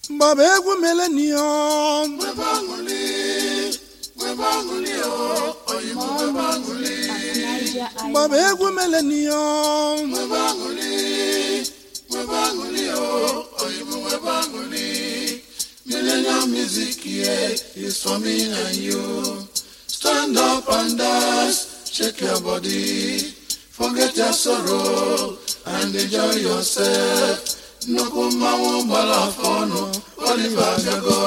Babegu millennium. Babegu millennium. Millennium music here is for me and you. Stand up and dance, shake your body, forget your sorrow and enjoy yourself. No kuma wambala fono, Oliver Jago.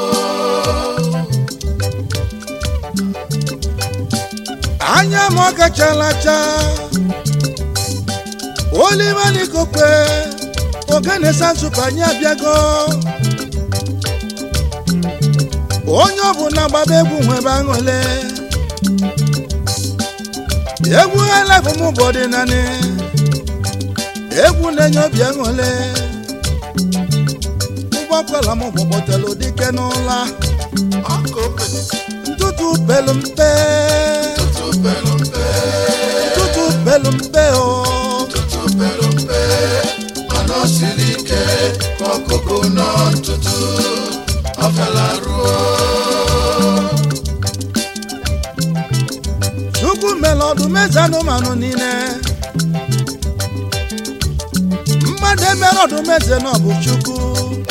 Anya moka chalacha, Oliver Nikope, Ogane Sansu Panya Biago. Onyo buna babegu mwebangole, Yebu ala kumu body nane, Yebu nenyo biangole. Wakwala mo botelo dikenola tutu belumpe o tutu belumpe anosirike kokoko no tutu afalaru chuku melodu mezano manu nine mmade melodu mezeno bu chuku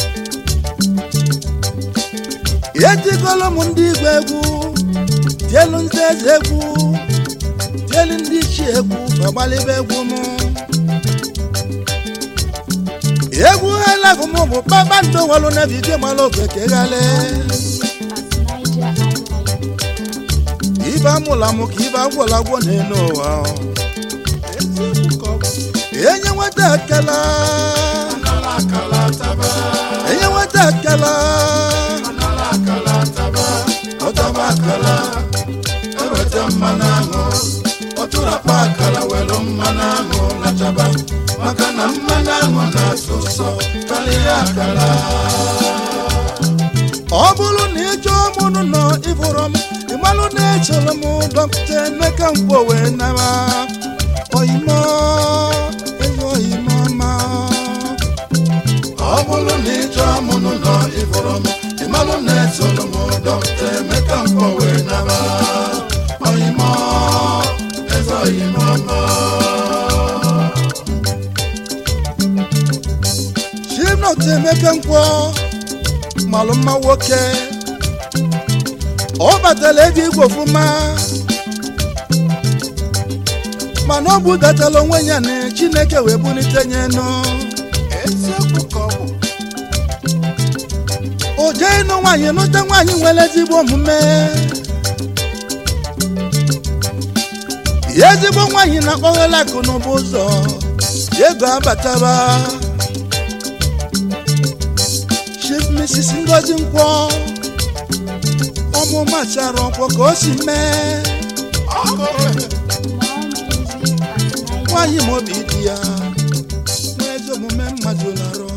Yeti kolo mundi gwegu, tielu nzezegu, tielu ndichegu, babali begu mo. Yegu hala kumobo, babando walo na vivye malo kwekegale. Iba mulamu kiba wala woneno wao. Enye watakala, enye watakala. Otamakala, ewete manango, oturapakala welo manango na chaba, makana manango na soso, kaliakala. Obulu nicho munu no ifurom, imalu necho lamu dokte mekampo wenama. Oimo, oimo. Obulu nicho munu no ifurom, imalu necho lamu dokte mekampo wenama. Oimo, oimo. Shimno te mekampo, maluma woke. Obatele di gwofuma. Manobu datalo wenyane Chineke webunitenye no. Oje no wanyi no te wanyi wele zibo mume. Yezibo wanyi na kowela kuno bozo. Yego abataba. Chief Mrs. Ngozi Nkwo. Omo macharo kwa kosi me. Wanyi mobidia. Mwezo mume mazularo.